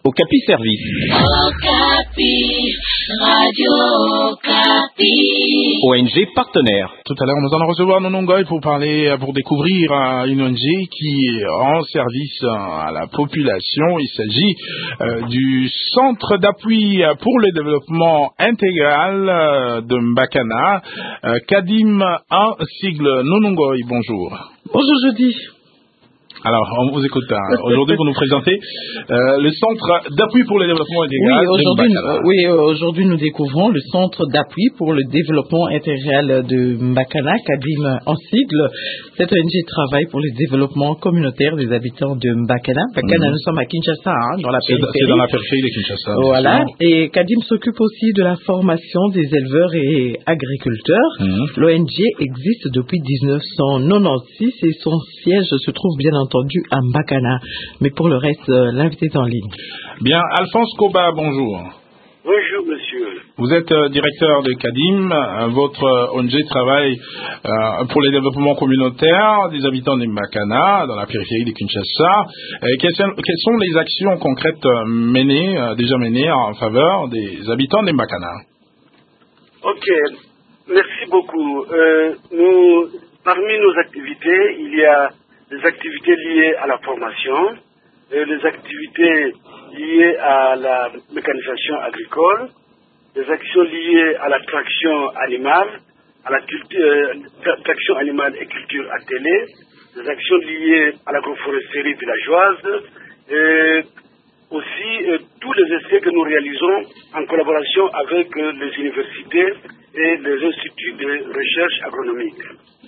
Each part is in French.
Okapi Service. Okapi, Radio Okapi. ONG partenaire. Tout à l'heure, nous allons recevoir Nonongoy pour découvrir une ONG qui rend service à la population. Il s'agit du Centre d'appui pour le développement intégral de Mbakana. Kadim, un sigle. Nonongoy, bonjour. Bonjour, Jeudi. Alors, on vous écoute aujourd'hui pour nous présenter le Centre d'appui pour le développement intégral de Mbakana. Aujourd'hui nous découvrons le Centre d'appui pour le développement intégral de Mbakana, Kadim en sigle. Cette ONG travaille pour le développement communautaire des habitants de Mbakana. Mbakana, nous sommes à Kinshasa, dans la périphérie. C'est dans la périphérie de Kinshasa. Voilà. Et Kadim s'occupe aussi de la formation des éleveurs et agriculteurs. L'ONG existe depuis 1996 et son siège se trouve bien entendu à Mbakana. Mais pour le reste, l'invité est en ligne. Bien, Alphonse Koba, bonjour. Bonjour, monsieur. Vous êtes directeur de Kadim. Votre ONG travaille pour le développement communautaire des habitants de Mbakana, dans la périphérie de Kinshasa. Quelles sont les actions concrètes déjà menées en faveur des habitants de Mbakana? Ok, merci beaucoup. Parmi nos activités, il y a des activités liées à la formation, les activités liées à la mécanisation agricole, des actions liées à la traction animale, à la traction animale et culture à télé, des actions liées à l'agroforesterie villageoise, et aussi tous les essais que nous réalisons en collaboration avec les universités et les instituts de recherche agronomique.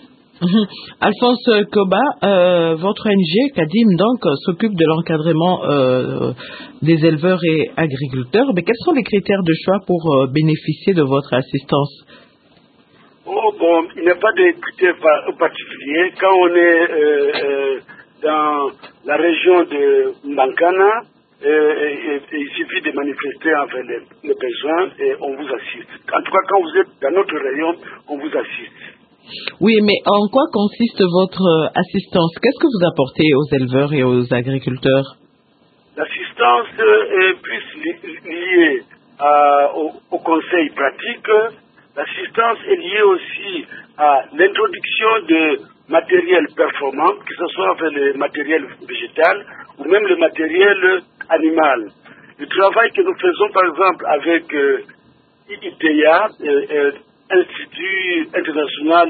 Alphonse Koba, votre ONG, Kadim, donc, s'occupe de l'encadrement des éleveurs et agriculteurs. Mais quels sont les critères de choix pour bénéficier de votre assistance? Il n'y a pas de critères particuliers. Quand on est dans la région de Mbakana, il suffit de manifester envers les besoins et on vous assiste. En tout cas, quand vous êtes dans notre rayon, on vous assiste. Oui, mais en quoi consiste votre assistance? Qu'est-ce que vous apportez aux éleveurs et aux agriculteurs? L'assistance est plus liée au conseil pratique. L'assistance est liée aussi à l'introduction de matériel performant, que ce soit le matériel végétal ou même le matériel animal. Le travail que nous faisons par exemple avec IITA, Institut international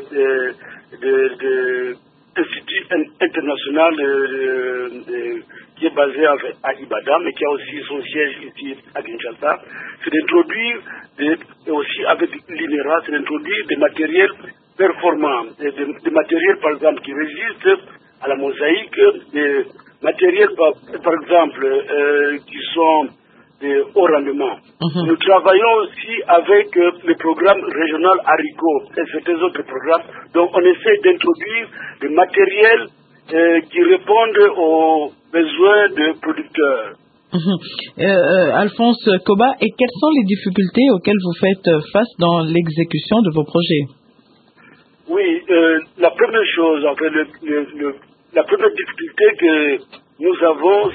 qui est basé à Ibadan, mais qui a aussi son siège ici à Kinshasa, c'est d'introduire, et aussi avec l'INERA, c'est d'introduire des matériels performants, des matériels par exemple qui résistent à la mosaïque, des matériels par exemple qui sont de haut rendement. Nous travaillons aussi avec le programme régional Haricot et certains autres programmes. Donc on essaie d'introduire des matériels qui répondent aux besoins des producteurs. Alphonse Koba, et quelles sont les difficultés auxquelles vous faites face dans l'exécution de vos projets? Oui, la première chose, la première difficulté que nous avons,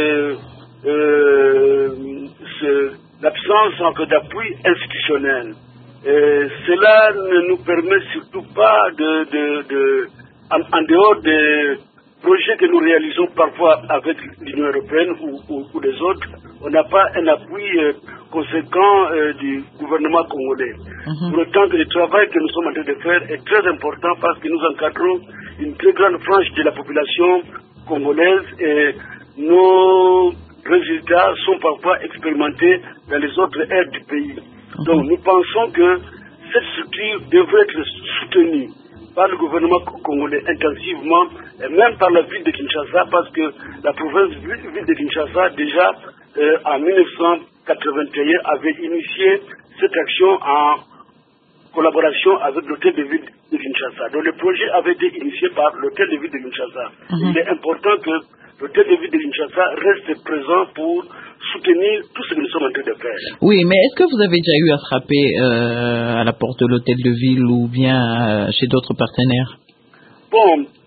c'est l'absence d'appui institutionnel. Cela ne nous permet surtout pas en dehors des projets que nous réalisons parfois avec l'Union européenne ou les autres, on n'a pas un appui conséquent du gouvernement congolais. Pour autant que le travail que nous sommes en train de faire est très important parce que nous encadrons une très grande frange de la population congolaise et nos résultats sont parfois expérimentés dans les autres aires du pays. Donc nous pensons que cette structure devrait être soutenue par le gouvernement congolais intensivement, et même par la ville de Kinshasa, parce que la ville de Kinshasa, déjà en 1981, avait initié cette action en collaboration avec l'hôtel de ville de Kinshasa. Donc le projet avait été initié par l'hôtel de ville de Kinshasa. Il est important que l'hôtel de ville de Kinshasa reste présent pour soutenir tout ce que nous sommes en train de faire. Oui, mais est-ce que vous avez déjà eu à frapper à la porte de l'hôtel de ville ou bien chez d'autres partenaires? Bon,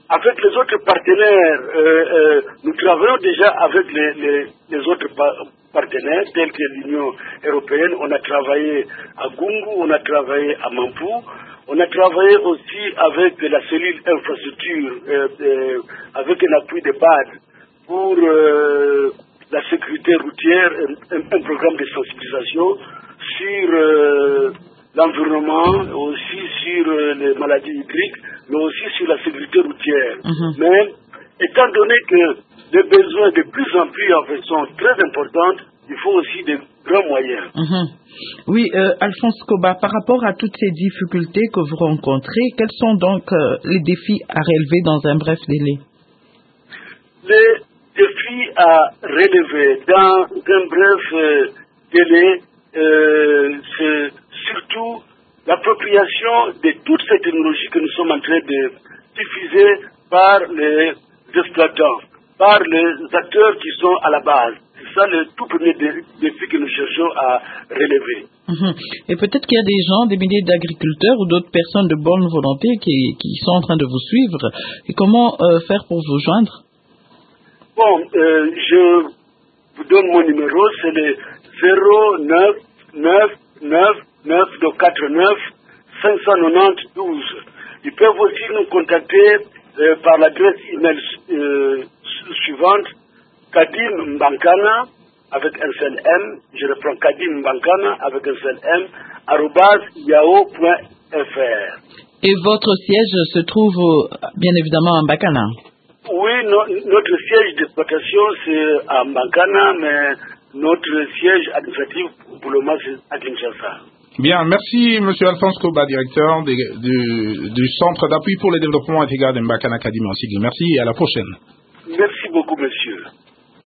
avec les autres partenaires, nous travaillons déjà avec les autres partenaires, tels que l'Union européenne. On a travaillé à Gungu, on a travaillé à Mampou, on a travaillé aussi avec la cellule infrastructure, avec un appui de BAD pour la sécurité routière, un programme de sensibilisation sur l'environnement, aussi sur les maladies hydriques, mais aussi sur la sécurité routière. Mais étant donné que les besoins de plus en plus sont très importants, il faut aussi de grands moyens. Oui, Alphonse Koba, par rapport à toutes ces difficultés que vous rencontrez, quels sont donc les défis à relever dans un bref délai? Les défis à relever dans un bref délai, c'est surtout l'appropriation de toutes ces technologies que nous sommes en train de diffuser par les exploitants, par les acteurs qui sont à la base. C'est ça le tout premier défi que nous cherchons à relever. Et peut-être qu'il y a des gens, des milliers d'agriculteurs ou d'autres personnes de bonne volonté qui sont en train de vous suivre. Et comment faire pour vous joindre? Bon, je vous donne mon numéro, c'est le 099949 592. Ils peuvent aussi nous contacter par l'adresse email suivante, Kadim Mbankana avec un seul M, je reprends Kadim Mbankana avec un seul M, @yahoo.fr. Et votre siège se trouve bien évidemment à Mbakana? Oui, notre siège d'exploitation c'est à Mbakana, mais notre siège administratif pour le moment c'est à Kinshasa. Bien, merci M. Alphonse Koba, directeur du Centre d'appui pour le développement intégral de Mbakana Kadim en sigle. Merci et à la prochaine. Merci beaucoup, monsieur.